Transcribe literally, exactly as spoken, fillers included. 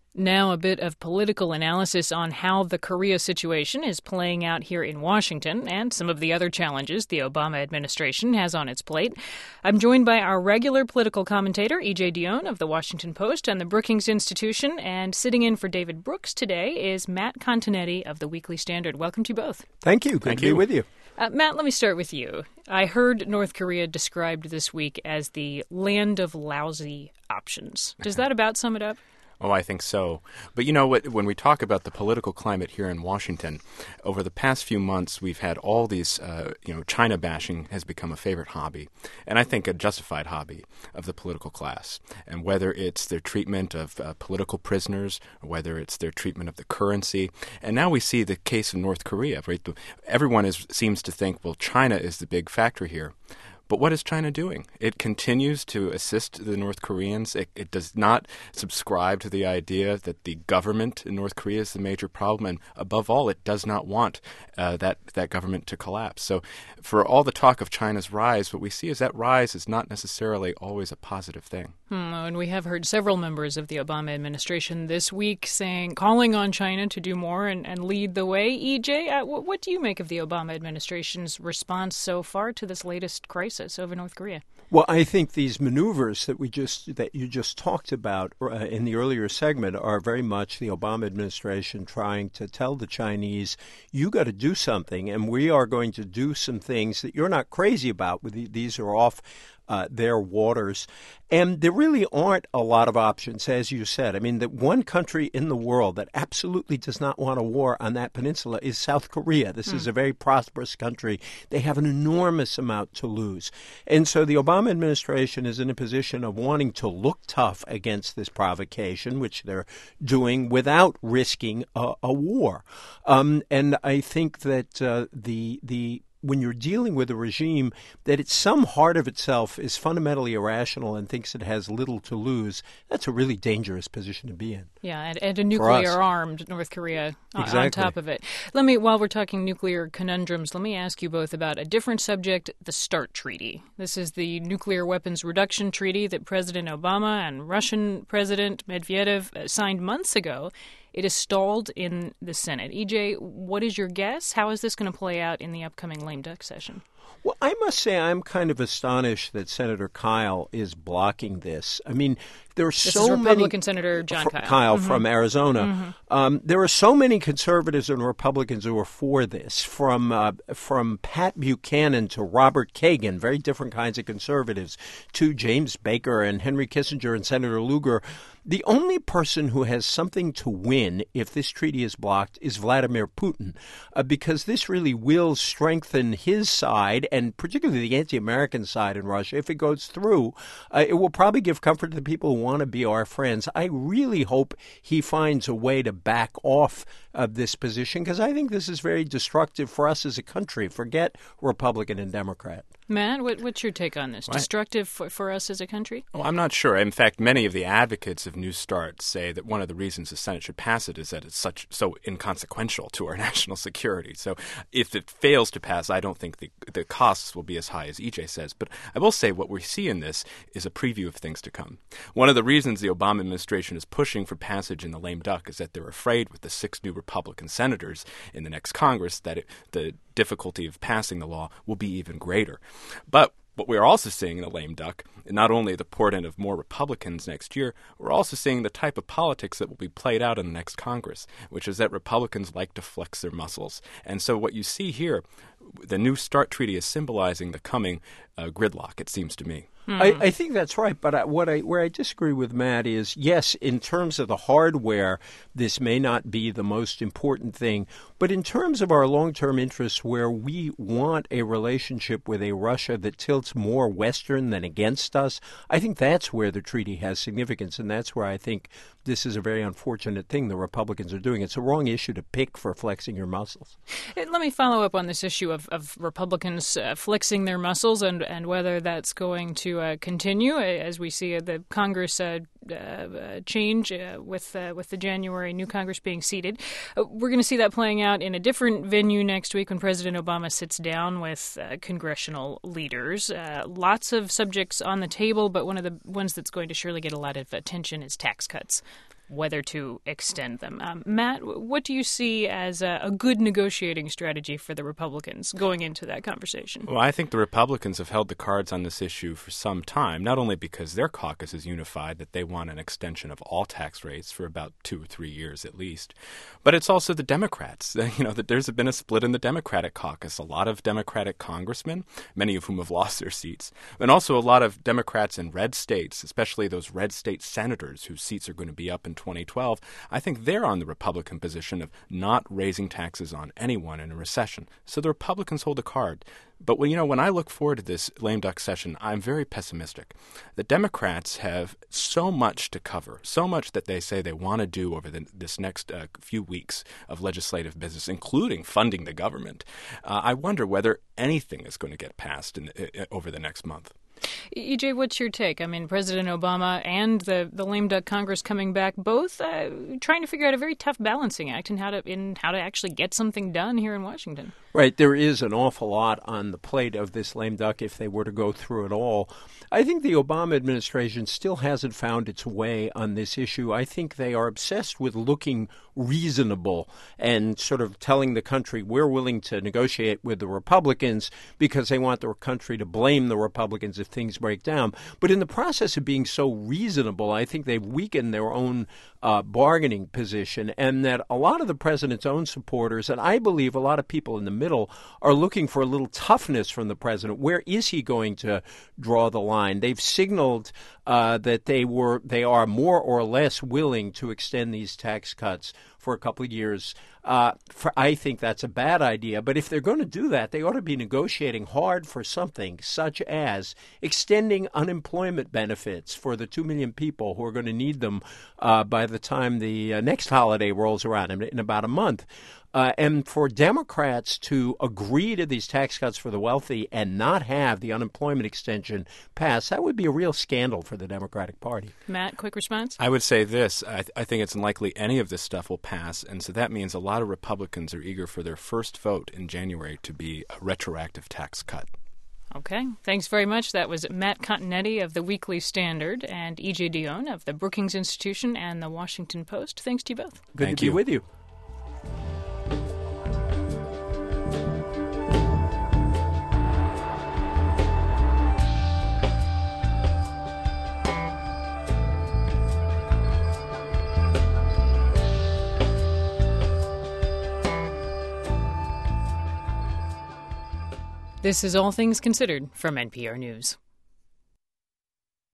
Now a bit of political analysis on how the Korea situation is playing out here in Washington and some of the other challenges the Obama administration has on its plate. I'm joined by our regular political commentator, E J Dionne of The Washington Post and the Brookings Institution, and sitting in for David Brooks today is Matt Continetti of The Weekly Standard. Welcome to you both. Thank you. Good Thank to you. be with you. Uh, Matt, let me start with you. I heard North Korea described this week as the land of lousy options. Does that about sum it up? Oh, I think so. But you know what? When we talk about the political climate here in Washington, over the past few months, we've had all these, uh, you know, China bashing has become a favorite hobby, and I think a justified hobby of the political class. And whether it's their treatment of uh, political prisoners, or whether it's their treatment of the currency, and now we see the case of North Korea. Right? Everyone is seems to think, well, China is the big factor here. But what is China doing? It continues to assist the North Koreans. It, it does not subscribe to the idea that the government in North Korea is the major problem. And above all, it does not want uh, that, that government to collapse. So for all the talk of China's rise, what we see is that rise is not necessarily always a positive thing. Hmm, and we have heard several members of the Obama administration this week saying, calling on China to do more and, and lead the way. E J, uh, what, what do you make of the Obama administration's response so far to this latest crisis over North Korea? Well, I think these maneuvers that we just that you just talked about uh, in the earlier segment are very much the Obama administration trying to tell the Chinese, you got to do something, and we are going to do some things that you're not crazy about. These are off Uh, their waters. And there really aren't a lot of options, as you said. I mean, the one country in the world that absolutely does not want a war on that peninsula is South Korea. This mm. is a very prosperous country. They have an enormous amount to lose. And so the Obama administration is in a position of wanting to look tough against this provocation, which they're doing without risking a, a war. Um, and I think that uh, the the when you're dealing with a regime that it's some heart of itself is fundamentally irrational and thinks it has little to lose, that's a really dangerous position to be in. Yeah, and, and a nuclear-armed North Korea exactly. on top of it. Let me, while we're talking nuclear conundrums, let me ask you both about a different subject, the START Treaty. This is the nuclear weapons reduction treaty that President Obama and Russian President Medvedev signed months ago. It is stalled in the Senate. E J, what is your guess? How is this going to play out in the upcoming lame duck session? Well, I must say I'm kind of astonished that Senator Kyl is blocking this. I mean, there are this so is Republican many Senator John Kyl, Kyl mm-hmm. from Arizona. Mm-hmm. Um, there are so many conservatives and Republicans who are for this, from uh, from Pat Buchanan to Robert Kagan, very different kinds of conservatives, to James Baker and Henry Kissinger and Senator Lugar. The only person who has something to win if this treaty is blocked is Vladimir Putin, uh, because this really will strengthen his side, and particularly the anti-American side in Russia. If it goes through, uh, it will probably give comfort to the people who want to be our friends. I really hope he finds a way to back off of this position, because I think this is very destructive for us as a country. Forget Republican and Democrat. Matt, what, what's your take on this? What? Destructive for, for us as a country? Well, I'm not sure. In fact, many of the advocates of New START say that one of the reasons the Senate should pass it is that it's such so inconsequential to our national security. So if it fails to pass, I don't think the, the costs will be as high as E J says. But I will say what we see in this is a preview of things to come. One of the reasons the Obama administration is pushing for passage in the lame duck is that they're afraid with the six new Republican senators in the next Congress that it, the difficulty of passing the law will be even greater. But what we're also seeing in the lame duck, not only the portent of more Republicans next year, we're also seeing the type of politics that will be played out in the next Congress, which is that Republicans like to flex their muscles. And so what you see here, the New START Treaty is symbolizing the coming uh, gridlock, it seems to me. I, I think that's right, but I, what I where I disagree with Matt is, yes, in terms of the hardware, this may not be the most important thing, but in terms of our long-term interests, where we want a relationship with a Russia that tilts more Western than against us, I think that's where the treaty has significance, and that's where I think this is a very unfortunate thing the Republicans are doing. It's a wrong issue to pick for flexing your muscles. Let me follow up on this issue of, of Republicans uh, flexing their muscles and, and whether that's going to uh, continue as we see uh, the Congress uh, uh, change uh, with uh, with the January new Congress being seated. Uh, we're going to see that playing out in a different venue next week when President Obama sits down with uh, congressional leaders. Uh, lots of subjects on the table, but one of the ones that's going to surely get a lot of attention is tax cuts. whether to extend them. Um, Matt, what do you see as a, a good negotiating strategy for the Republicans going into that conversation? Well, I think the Republicans have held the cards on this issue for some time, not only because their caucus is unified that they want an extension of all tax rates for about two or three years at least, but it's also the Democrats. You know, that there's been a split in the Democratic caucus. A lot of Democratic congressmen, many of whom have lost their seats, and also a lot of Democrats in red states, especially those red state senators whose seats are going to be up in twenty twelve. I think they're on the Republican position of not raising taxes on anyone in a recession. So the Republicans hold a card. But when, you know, when I look forward to this lame duck session, I'm very pessimistic. The Democrats have so much to cover, so much that they say they want to do over the, this next uh, few weeks of legislative business, including funding the government. Uh, I wonder whether anything is going to get passed in, uh, over the next month. E J, what's your take? I mean, President Obama and the, the lame duck Congress coming back, both uh, trying to figure out a very tough balancing act in how to in how to actually get something done here in Washington. Right. There is an awful lot on the plate of this lame duck if they were to go through it all. I think the Obama administration still hasn't found its way on this issue. I think they are obsessed with looking reasonable and sort of telling the country we're willing to negotiate with the Republicans because they want the country to blame the Republicans if things break down. But in the process of being so reasonable, I think they've weakened their own uh, bargaining position, and that a lot of the president's own supporters, and I believe a lot of people in the middle, are looking for a little toughness from the president. Where is he going to draw the line? They've signaled uh, that they were they are more or less willing to extend these tax cuts for a couple of years. Uh, for, I think that's a bad idea. But if they're going to do that, they ought to be negotiating hard for something such as extending unemployment benefits for the two million people who are going to need them uh, by the time the uh, next holiday rolls around in, in about a month. Uh, and for Democrats to agree to these tax cuts for the wealthy and not have the unemployment extension pass, that would be a real scandal for the Democratic Party. Matt, quick response? I would say this. I, th- I think it's unlikely any of this stuff will pass, and so that means a lot of Republicans are eager for their first vote in January to be a retroactive tax cut. Okay. Thanks very much. That was Matt Continetti of the Weekly Standard and E J Dionne of the Brookings Institution and the Washington Post. Thanks to you both. Good Thank to you. be with you. This is All Things Considered from N P R News.